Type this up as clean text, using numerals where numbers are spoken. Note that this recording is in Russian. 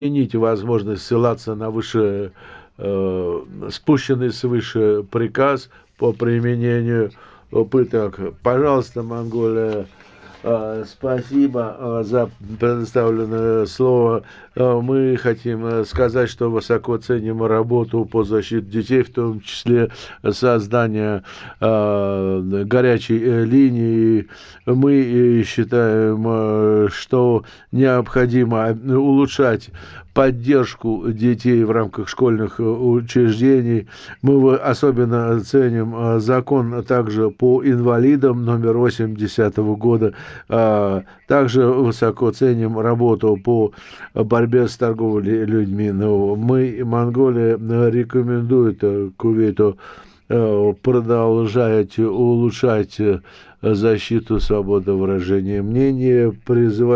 Отменить возможность ссылаться на спущенный свыше приказ по применению пыток. Пожалуйста, Монголия, спасибо за предоставленное слово. Мы хотим сказать, что высоко ценим работу по защите детей, в том числе создание горячей линии. Мы считаем, что необходимо улучшать поддержку детей в рамках школьных учреждений. Мы особенно ценим закон также по инвалидам номер 80-го года. Также высоко ценим работу по борьбе с торговлей людьми. Но мы, Монголия, рекомендует Кувейту продолжать улучшать защиту свободы выражения мнения, призывать